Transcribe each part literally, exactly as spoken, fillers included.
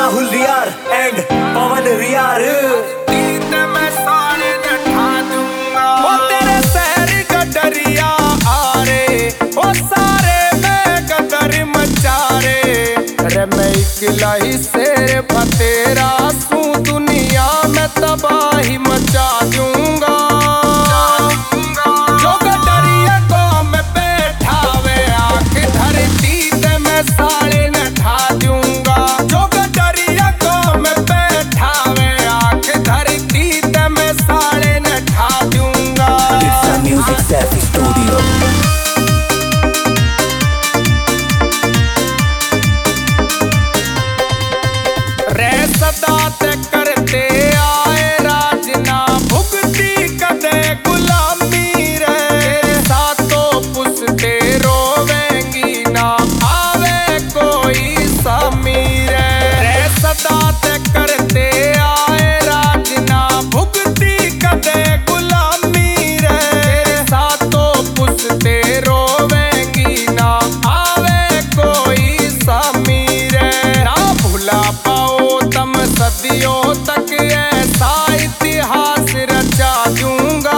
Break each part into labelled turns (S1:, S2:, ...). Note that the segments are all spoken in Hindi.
S1: राहुल रियार एंड पवन रियार।
S2: मैं सारे नठा दूंगा वो तेरे शहर गडरिया आ रे, वो सारे में गदर मचा रे। रे मैं इकला ही शेर बतेरा सू, दुनिया में तबाही मचा दूंगा। जो गडरिया को मैं बैठावे आंख धरती ते मैं सारे नठा दूंगा। जो गडरिया को मैं बैठावे आंख धरती ते मैं सारे नठा दूंगा।
S1: It's a music safi studio।
S2: रे सदा ते करते आए राज ना भुगती कदे गुलामी रे। सातों पुसते रोवेंगी ना आवे कोई सामी रे। रे सदा ते करते आए राज ना भुगती कदे गुलामी रे। सातों पुसते रोवेंगी ना आवे कोई सामी रे। ना भुला पाओ तम सदियों तक ऐसा इतिहास रचा दूंगा।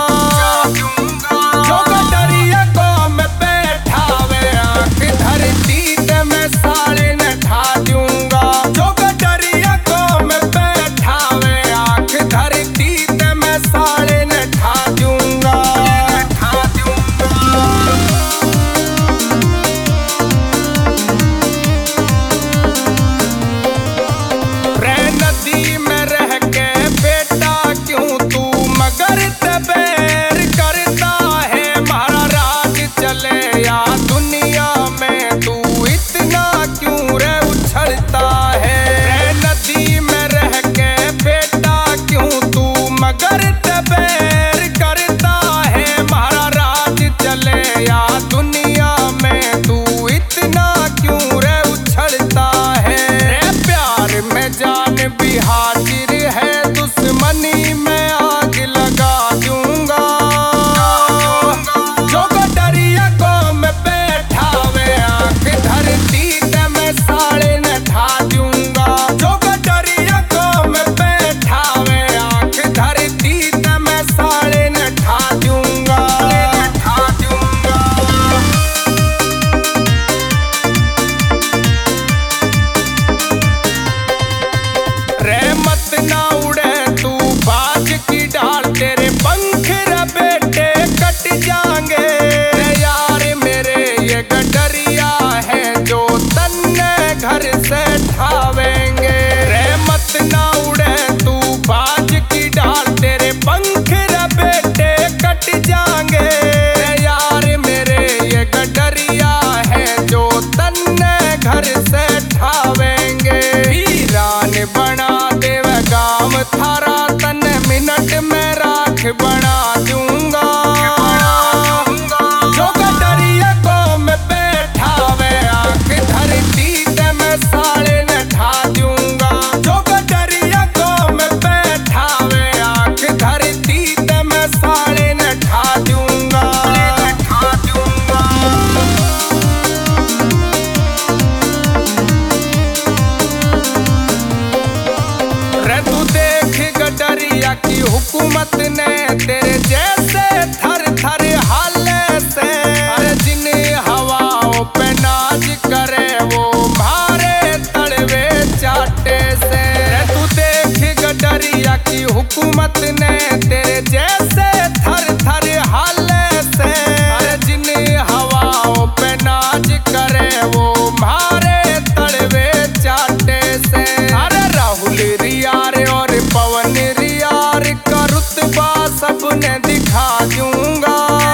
S2: जो गडरिया को मैं बैठावे आंख धरती ते मैं सारे नठा दूंगा। जो गडरिया को मैं बैठावे आंख धरती ते मैं सारे नठा दूंगा। नठा दूंगा। रे नदी में रह के बेटा क्यों तू मगर तबेर करता है। मारा राज चले या दुनिया में तू इतना क्यों रे उछलता है। रे नदी में रह के बेटा क्यों तू मगर तबेर करता है। मारा राज चले या दुनिया में तू इतना क्यों रे उछलता है। रे प्यार में जान भी हाजिर है, दुश्मनी में आग लगा दूंगा। जो गडरिया को मैं बैठावे आंख धरती ते मैं सारे नठा दूंगा। जो गडरिया को मैं बैठावे आंख धरती ते मैं सारे नठा दूंगा। नठा दूंगा। रे मत ना उड़े तू बाज की डाल, तेरे पंख रे बेटे कट जाएंगे। रे यार मेरे ये गडरिया है जो तन्ने घर से ठावेंगे। रे मत ना उड़े तू बाज की डाल, तेरे पंख रे बेटे कट जाएंगे। रे यार मेरे ये गडरिया है जो तन्ने घर से ठावेंगे। वीरान बना देवे गाँव थारा, तन मिनट में राख बना दूंगा। जो गडरिया को मैं बैठावे आंख धरती ते मैं सारे नठा दूंगा। जो गडरिया को मैं बैठावे आंख धरती ते मैं सारे नठा दूंगा। नठा दूंगा। रे तू देख गडरिया की हुकूमत ने तेरे जैसे थर थर हाले से। अरे जिन हवाओं पे नाज करे वो मारे तड़वे चाटे से। रे तू देख गडरिया की हुकूमत ने तेरे जैसे थर थर हाले से। अरे जिन हवाओं पे नाज करे वो मारे तड़वे चाटे से। अरे राहुल रियार और पवन रियार का रुतबा सबने दिखा दूंगा।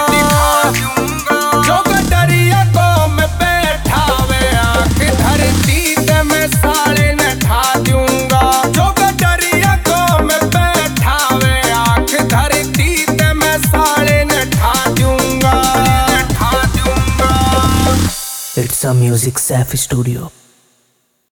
S2: जो गडरिया को मैं बैठावे आंख धरती ते मैं सारे नठा दूंगा। जो गडरिया को मैं बैठावे आंख धरती ते मैं सारे नठा दूंगा। नठा दूंगा।
S1: It's a music safi studio।